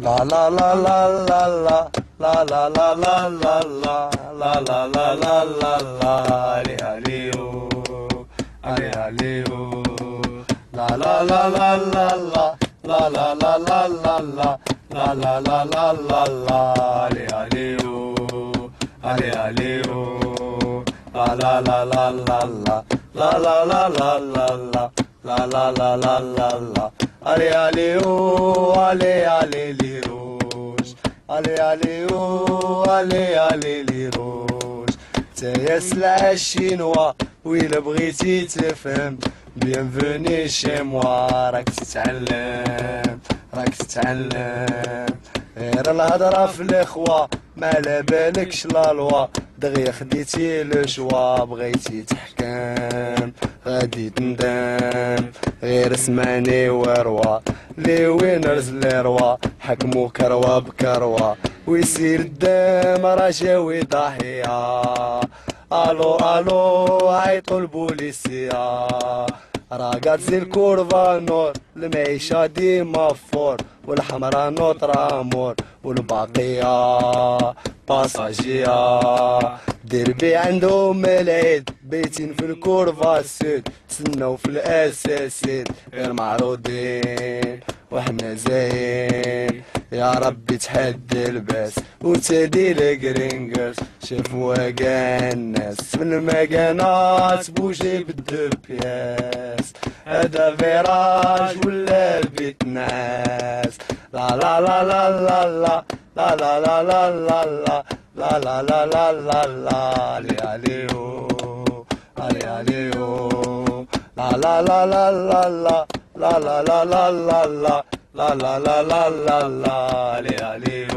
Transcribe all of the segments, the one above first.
La la la la la la la la la la la la la la la la la la allez allez oh allez allez oh la la la la la la la la la la la la la la la la la la allez allez oh allez allez oh la la la la la la la la la la la la la la la la la la allez allez oh allez allez les rouges allez allez oh allez allez les rouges تايا سلعة الشينوا وإلا بغيتي تفهم bienvenue chez moi راك تتعلم راك تتعلم غير الهضرة في الاخوة ما على بالكش لا لوا دغيا خديتي لو شوا بغيتي تحكم غادي تندم غير اسمعني وروا لي وينرز لي روا حكمو كروا بكروا ويسير الدم راه جاوي ضحية الو الو عيطوا البوليسية راه غاتزي الكورفا نور المعيشة ديما فور والحمرا نوطرا مور والباقية باساجية دير بي عندهم العيد بيتين في الكورفا السود تسناو في الاساسيد غير معروضين وحنا زاين يا ربي تحدي الباس وتدي الجرينجرز شافوا كاع الناس في المكانات بوجي بالدبياس هذا فيراج ولا بيت ناس لا لا لا لا لا لا لا لا لا لا لا لا لا لا لا لا لا لا علي علي علي علي لا لا لا لا لا لا لا لا لا لا لا لا لا لا لا لا لا لا علي علي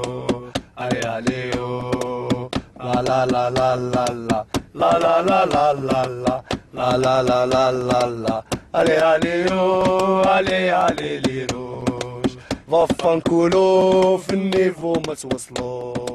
علي علي لا لا لا لا لا لا لا لا لا لا لا لا لا لا لا لا لا علي علي علي علي لي روج فافا نكولو في النيفو ما توصلو